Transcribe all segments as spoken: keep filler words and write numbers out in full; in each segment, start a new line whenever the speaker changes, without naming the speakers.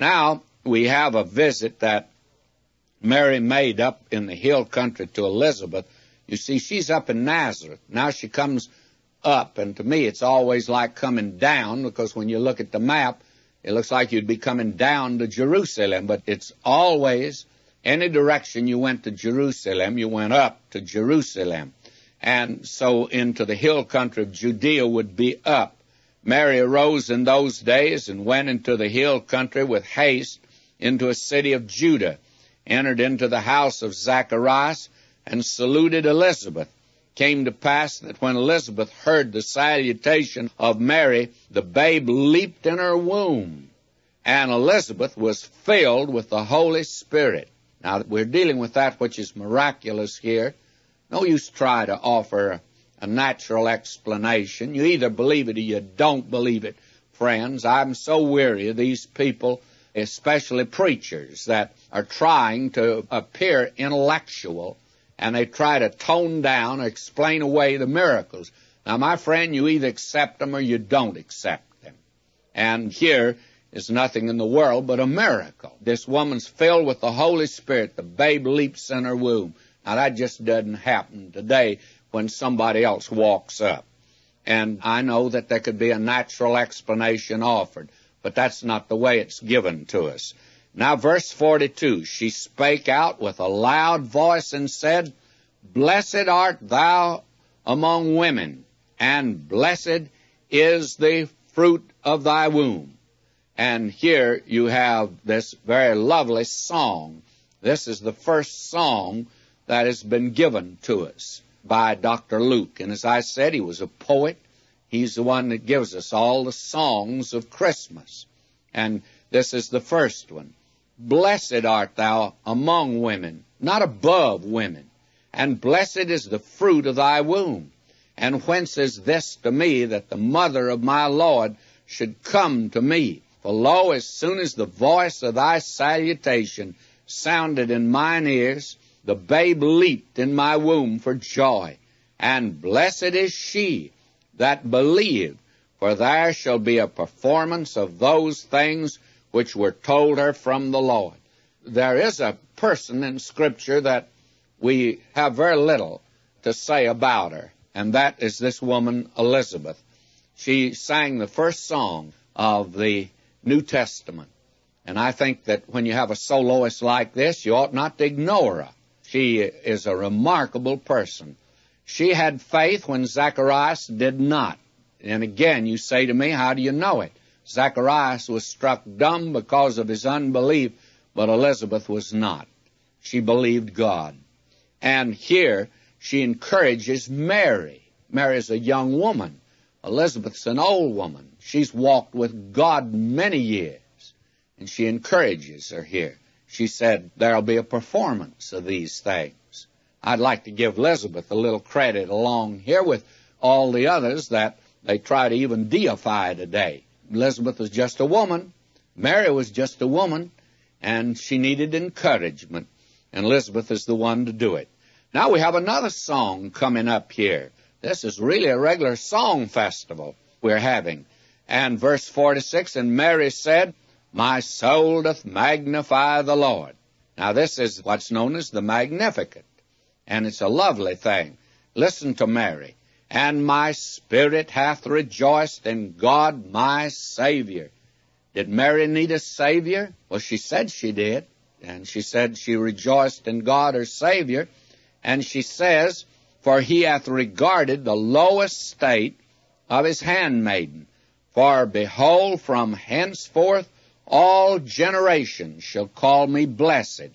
Now, we have a visit that Mary made up in the hill country to Elizabeth. You see, she's up in Nazareth. Now she comes up, and to me it's always like coming down, because when you look at the map, it looks like you'd be coming down to Jerusalem, but it's always, any direction you went to Jerusalem, you went up to Jerusalem. And so into the hill country of Judea would be up. Mary arose in those days and went into the hill country with haste into a city of Judah, entered into the house of Zacharias, and saluted Elizabeth. Came to pass that when Elizabeth heard the salutation of Mary, the babe leaped in her womb, and Elizabeth was filled with the Holy Spirit. Now, we're dealing with that which is miraculous here. No use try to offer a natural explanation. You either believe it or you don't believe it, friends. I'm so weary of these people, especially preachers, that are trying to appear intellectual, and they try to tone down or explain away the miracles. Now, my friend, you either accept them or you don't accept them. And here is nothing in the world but a miracle. This woman's filled with the Holy Spirit. The babe leaps in her womb. Now, that just doesn't happen today when somebody else walks up. And I know that there could be a natural explanation offered, but that's not the way it's given to us. Now, verse forty-two, she spake out with a loud voice and said, Blessed art thou among women, and blessed is the fruit of thy womb. And here you have this very lovely song. This is the first song that has been given to us by Doctor Luke. And as I said, he was a poet. He's the one that gives us all the songs of Christmas. And this is the first one. Blessed art thou among women, not above women, and blessed is the fruit of thy womb. And whence is this to me, that the mother of my Lord should come to me? For lo, as soon as the voice of thy salutation sounded in mine ears, the babe leaped in my womb for joy. And blessed is she that believed, for there shall be a performance of those things which were told her from the Lord. There is a person in Scripture that we have very little to say about her, and that is this woman, Elizabeth. She sang the first song of the New Testament, and I think that when you have a soloist like this, you ought not to ignore her. She is a remarkable person. She had faith when Zacharias did not. And again, you say to me, how do you know it? Zacharias was struck dumb because of his unbelief, but Elizabeth was not. She believed God. And here she encourages Mary. Mary is a young woman. Elizabeth's an old woman. She's walked with God many years, and she encourages her here. She said, there'll be a performance of these things. I'd like to give Elizabeth a little credit along here with all the others that they try to even deify today. Elizabeth was just a woman. Mary was just a woman, and she needed encouragement, and Elizabeth is the one to do it. Now we have another song coming up here. This is really a regular song festival we're having. And verse forty-six, and Mary said, My soul doth magnify the Lord. Now this is what's known as the Magnificat, and it's a lovely thing. Listen to Mary. And my spirit hath rejoiced in God my Savior. Did Mary need a Savior? Well, she said she did. And she said she rejoiced in God her Savior. And she says, For he hath regarded the low estate of his handmaiden. For behold, from henceforth all generations shall call me blessed.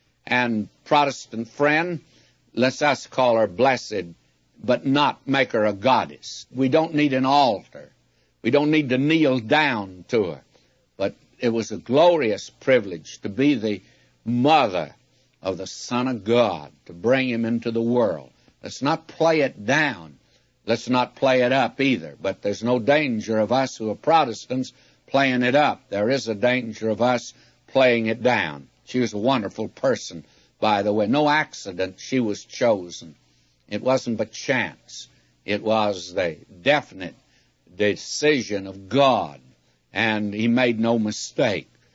And Protestant friend, let's us call her blessed, but not make her a goddess. We don't need an altar. We don't need to kneel down to her. But it was a glorious privilege to be the mother of the Son of God, to bring him into the world. Let's not play it down. Let's not play it up either. But there's no danger of us who are Protestants playing it up. There is a danger of us playing it down. She was a wonderful person, by the way. No accident she was chosen. It wasn't but chance. It was the definite decision of God, and he made no mistake.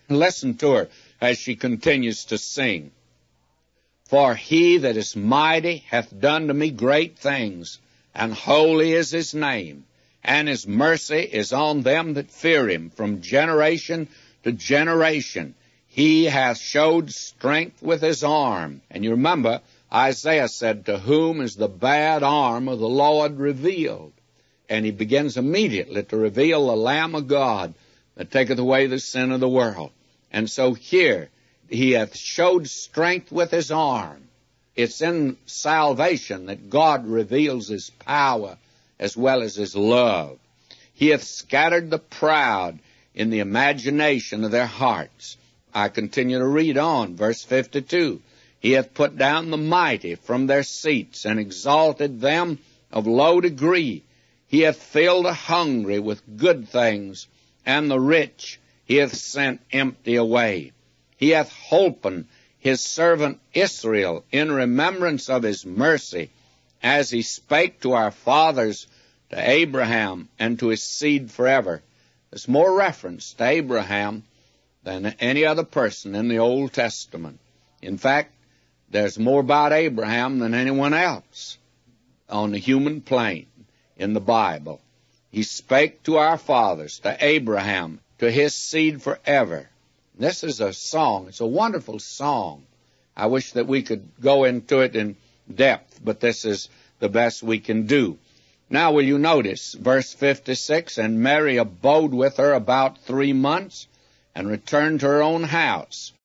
Listen to her as she continues to sing. For he that is mighty hath done to me great things, and holy is his name, and his mercy is on them that fear him from generation to generation. He hath showed strength with his arm. And you remember, Isaiah said, to whom is the bad arm of the Lord revealed? And he begins immediately to reveal the Lamb of God that taketh away the sin of the world. And so here, he hath showed strength with his arm. It's in salvation that God reveals his power as well as his love. He hath scattered the proud in the imagination of their hearts. I continue to read on, verse fifty-two. He hath put down the mighty from their seats, and exalted them of low degree. He hath filled the hungry with good things, and the rich he hath sent empty away. He hath holpen his servant Israel in remembrance of his mercy, as he spake to our fathers, to Abraham, and to his seed forever. There's more reference to Abraham than any other person in the Old Testament. In fact, there's more about Abraham than anyone else on the human plane in the Bible. He spake to our fathers, to Abraham, to his seed forever. This is a song. It's a wonderful song. I wish that we could go into it in depth, but this is the best we can do. Now will you notice, verse fifty-six, and Mary abode with her about three months, and returned to her own house.